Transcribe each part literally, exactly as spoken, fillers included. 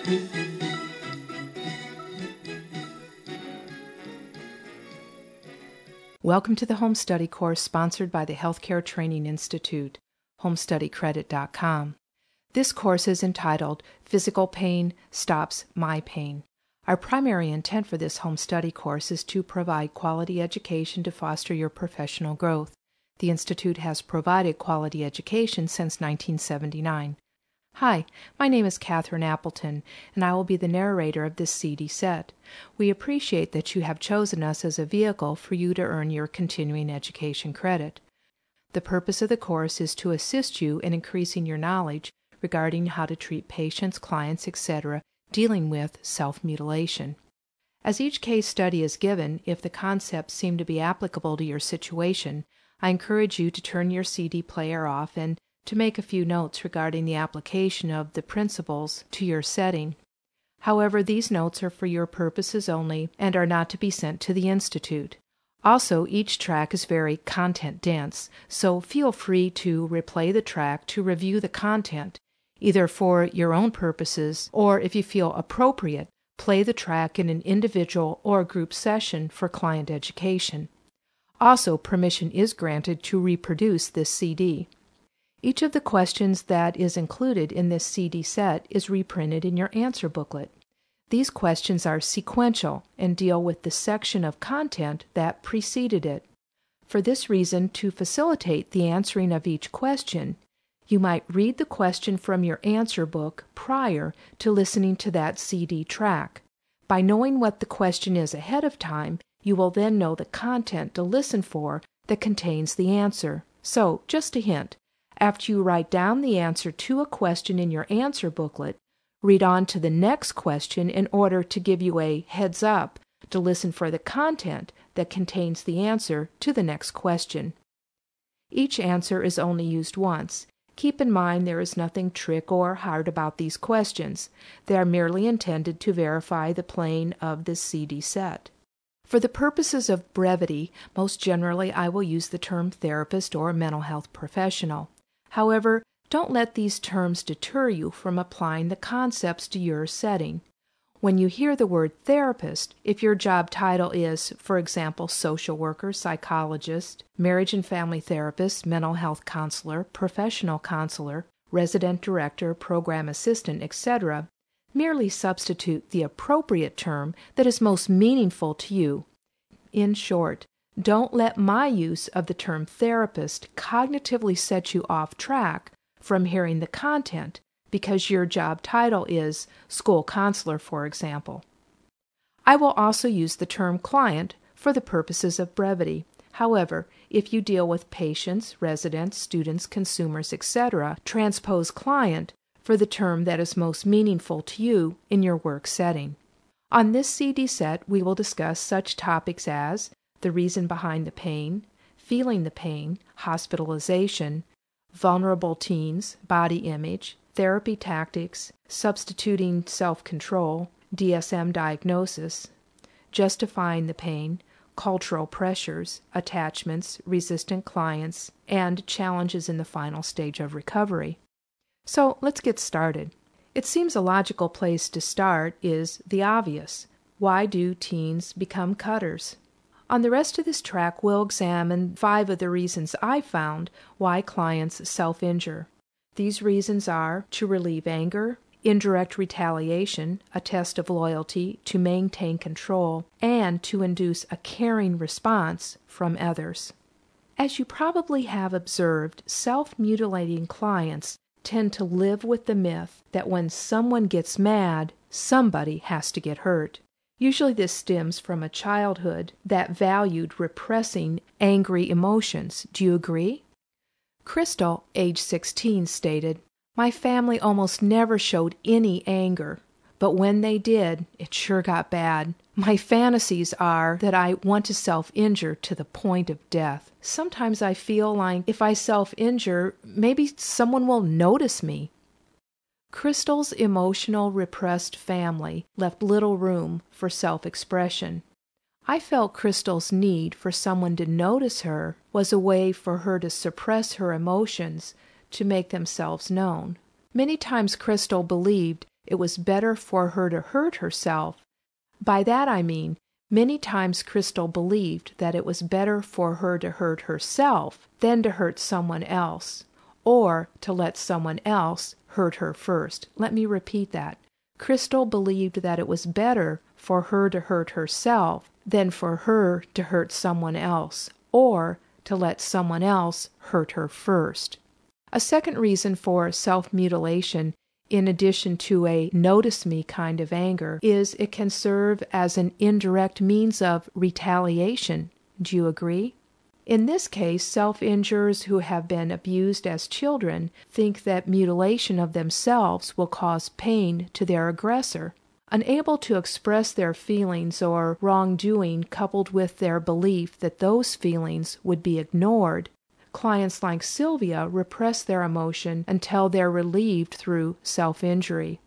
Welcome to the Home Study course sponsored by the Healthcare Training Institute, home study credit dot com. This course is entitled Physical Pain Stops My Pain. Our primary intent for this home study course is to provide quality education to foster your professional growth. The Institute has provided quality education since nineteen seventy-nine. Hi, my name is Catherine Appleton, and I will be the narrator of this C D set. We appreciate that you have chosen us as a vehicle for you to earn your continuing education credit. The purpose of the course is to assist you in increasing your knowledge regarding how to treat patients, clients, et cetera, dealing with self-mutilation. As each case study is given, if the concepts seem to be applicable to your situation, I encourage you to turn your C D player off and to make a few notes regarding the application of the principles to your setting. However, these notes are for your purposes only and are not to be sent to the Institute. Also, each track is very content-dense, so feel free to replay the track to review the content, either for your own purposes or, if you feel appropriate, play the track in an individual or group session for client education. Also, permission is granted to reproduce this C D. Each of the questions that is included in this C D set is reprinted in your answer booklet. These questions are sequential and deal with the section of content that preceded it. For this reason, to facilitate the answering of each question, you might read the question from your answer book prior to listening to that C D track. By knowing what the question is ahead of time, you will then know the content to listen for that contains the answer. So, just a hint, after you write down the answer to a question in your answer booklet, read on to the next question in order to give you a heads up to listen for the content that contains the answer to the next question. Each answer is only used once. Keep in mind there is nothing trick or hard about these questions. They are merely intended to verify the playing of this C D set. For the purposes of brevity, most generally I will use the term therapist or mental health professional. However, don't let these terms deter you from applying the concepts to your setting. When you hear the word therapist, if your job title is, for example, social worker, psychologist, marriage and family therapist, mental health counselor, professional counselor, resident director, program assistant, et cetera, merely substitute the appropriate term that is most meaningful to you. In short, don't let my use of the term therapist cognitively set you off track from hearing the content because your job title is school counselor, for example. I will also use the term client for the purposes of brevity. However, if you deal with patients, residents, students, consumers, et cetera, transpose client for the term that is most meaningful to you in your work setting. On this C D set, we will discuss such topics as the reason behind the pain, feeling the pain, hospitalization, vulnerable teens, body image, therapy tactics, substituting self-control, D S M diagnosis, justifying the pain, cultural pressures, attachments, resistant clients, and challenges in the final stage of recovery. So let's get started. It seems a logical place to start is the obvious. Why do teens become cutters? On the rest of this track, we'll examine five of the reasons I found why clients self-injure. These reasons are to relieve anger, indirect retaliation, a test of loyalty, to maintain control, and to induce a caring response from others. As you probably have observed, self-mutilating clients tend to live with the myth that when someone gets mad, somebody has to get hurt. Usually this stems from a childhood that valued repressing angry emotions. Do you agree? Crystal, age sixteen, stated, "My family almost never showed any anger, but when they did, it sure got bad. My fantasies are that I want to self-injure to the point of death. Sometimes I feel like if I self-injure, maybe someone will notice me." Crystal's emotional repressed family left little room for self-expression. I felt Crystal's need for someone to notice her was a way for her to suppress her emotions to make themselves known. Many times Crystal believed it was better for her to hurt herself. By that I mean, many times Crystal believed that it was better for her to hurt herself than to hurt someone else, or to let someone else hurt her first. Let me repeat that. Crystal believed that it was better for her to hurt herself than for her to hurt someone else, or to let someone else hurt her first. A second reason for self-mutilation, in addition to a notice me kind of anger, is it can serve as an indirect means of retaliation. Do you agree? In this case, self-injurers who have been abused as children think that mutilation of themselves will cause pain to their aggressor. Unable to express their feelings or wrongdoing, coupled with their belief that those feelings would be ignored, clients like Sylvia repress their emotion until they're relieved through self-injury.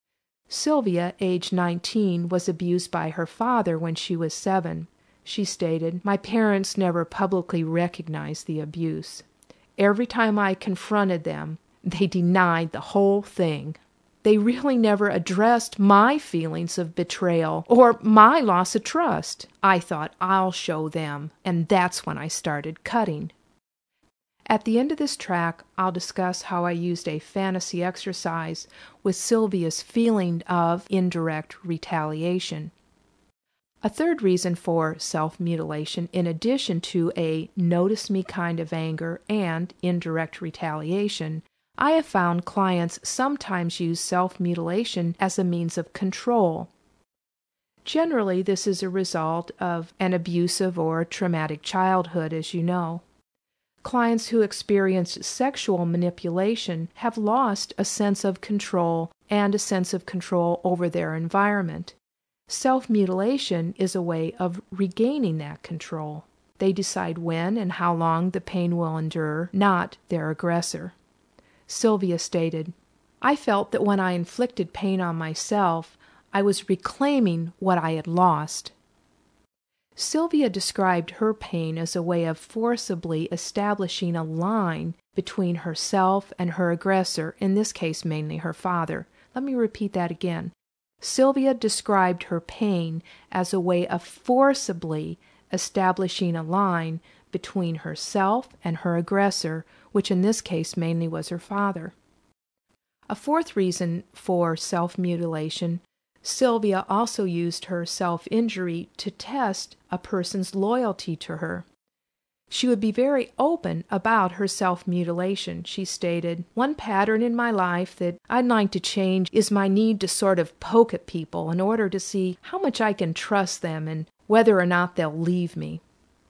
Sylvia, age nineteen, was abused by her father when she was seven. She stated, "My parents never publicly recognized the abuse. Every time I confronted them, they denied the whole thing. They really never addressed my feelings of betrayal or my loss of trust. I thought, I'll show them, and that's when I started cutting." At the end of this track, I'll discuss how I used a fantasy exercise with Sylvia's feeling of indirect retaliation. A third reason for self-mutilation, in addition to a notice me kind of anger and indirect retaliation, I have found clients sometimes use self-mutilation as a means of control. Generally, this is a result of an abusive or traumatic childhood, as you know. Clients who experienced sexual manipulation have lost a sense of control and a sense of control over their environment. Self-mutilation is a way of regaining that control. They decide when and how long the pain will endure, not their aggressor. Sylvia stated, "I felt that when I inflicted pain on myself, I was reclaiming what I had lost." Sylvia described her pain as a way of forcibly establishing a line between herself and her aggressor, in this case mainly her father. Let me repeat that again. Sylvia described her pain as a way of forcibly establishing a line between herself and her aggressor, which in this case mainly was her father. A fourth reason for self-mutilation, Sylvia also used her self-injury to test a person's loyalty to her. She would be very open about her self-mutilation. She stated, "One pattern in my life that I'd like to change is my need to sort of poke at people in order to see how much I can trust them and whether or not they'll leave me."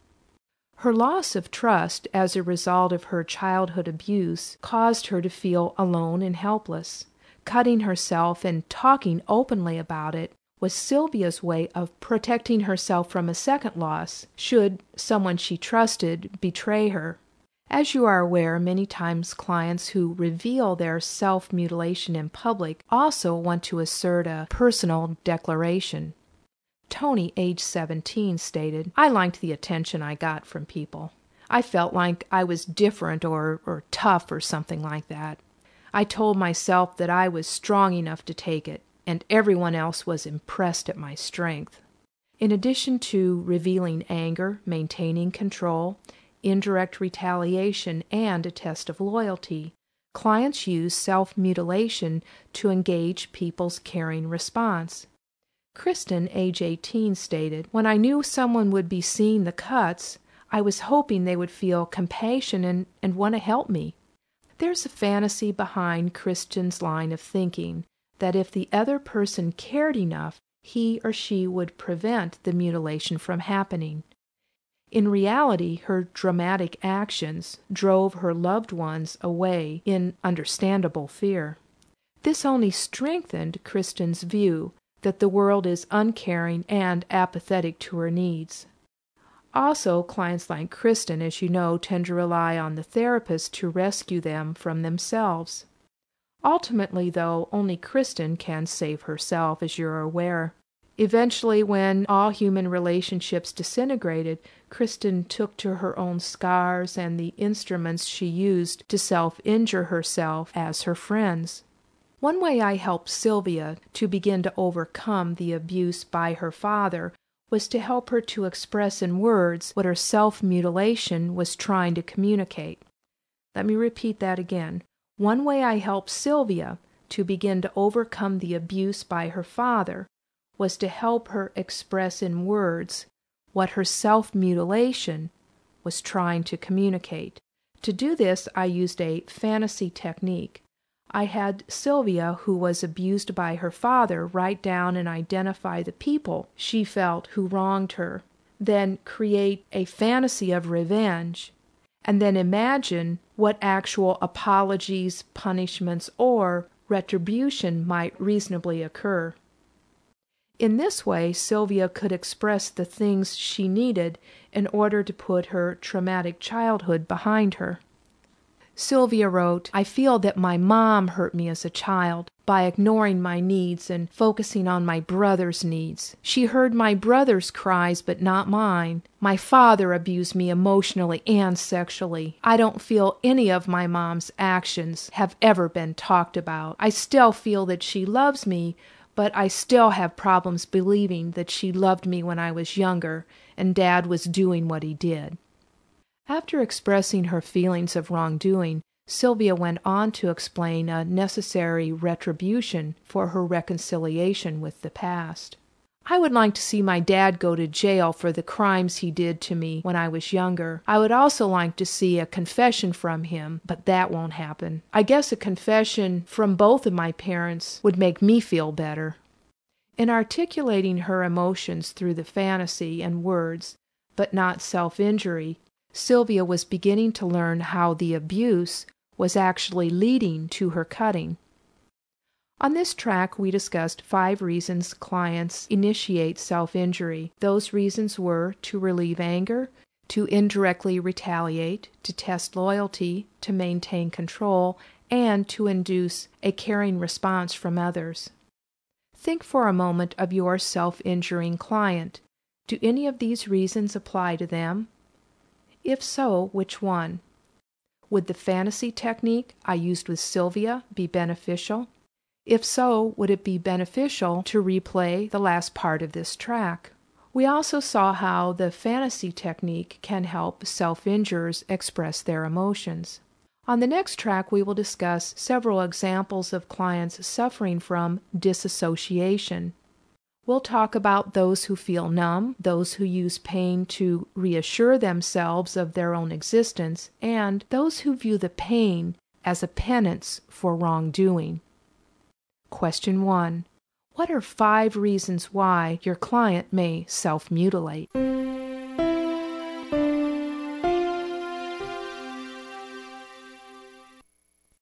Her loss of trust as a result of her childhood abuse caused her to feel alone and helpless. Cutting herself and talking openly about it was Sylvia's way of protecting herself from a second loss, should someone she trusted betray her. As you are aware, many times clients who reveal their self-mutilation in public also want to assert a personal declaration. Tony, age seventeen, stated, "I liked the attention I got from people. I felt like I was different or, or tough or something like that. I told myself that I was strong enough to take it, and everyone else was impressed at my strength." In addition to revealing anger, maintaining control, indirect retaliation, and a test of loyalty, clients use self-mutilation to engage people's caring response. Kristen, age eighteen, stated, "When I knew someone would be seeing the cuts, I was hoping they would feel compassion and, and want to help me." There's a fantasy behind Kristen's line of thinking that if the other person cared enough, he or she would prevent the mutilation from happening. In reality, her dramatic actions drove her loved ones away in understandable fear. This only strengthened Kristen's view that the world is uncaring and apathetic to her needs. Also, clients like Kristen, as you know, tend to rely on the therapist to rescue them from themselves. Ultimately, though, only Kristen can save herself, as you're aware. Eventually, when all human relationships disintegrated, Kristen took to her own scars and the instruments she used to self-injure herself as her friends. One way I helped Sylvia to begin to overcome the abuse by her father was to help her to express in words what her self-mutilation was trying to communicate. Let me repeat that again. One way I helped Sylvia to begin to overcome the abuse by her father was to help her express in words what her self-mutilation was trying to communicate. To do this, I used a fantasy technique. I had Sylvia, who was abused by her father, write down and identify the people she felt who wronged her, then create a fantasy of revenge, and then imagine what actual apologies, punishments, or retribution might reasonably occur. In this way, Sylvia could express the things she needed in order to put her traumatic childhood behind her. Sylvia wrote, "I feel that my mom hurt me as a child by ignoring my needs and focusing on my brother's needs. She heard my brother's cries but not mine. My father abused me emotionally and sexually. I don't feel any of my mom's actions have ever been talked about. I still feel that she loves me, but I still have problems believing that she loved me when I was younger and Dad was doing what he did." After expressing her feelings of wrongdoing, Sylvia went on to explain a necessary retribution for her reconciliation with the past. "I would like to see my dad go to jail for the crimes he did to me when I was younger. I would also like to see a confession from him, but that won't happen. I guess a confession from both of my parents would make me feel better." In articulating her emotions through the fantasy and words, but not self-injury, Sylvia was beginning to learn how the abuse was actually leading to her cutting. On this track, we discussed five reasons clients initiate self-injury. Those reasons were to relieve anger, to indirectly retaliate, to test loyalty, to maintain control, and to induce a caring response from others. Think for a moment of your self-injuring client. Do any of these reasons apply to them? If so, which one? Would the fantasy technique I used with Sylvia be beneficial? If so, would it be beneficial to replay the last part of this track? We also saw how the fantasy technique can help self-injurers express their emotions. On the next track, we will discuss several examples of clients suffering from disassociation. We'll talk about those who feel numb, those who use pain to reassure themselves of their own existence, and those who view the pain as a penance for wrongdoing. Question one. What are five reasons why your client may self-mutilate?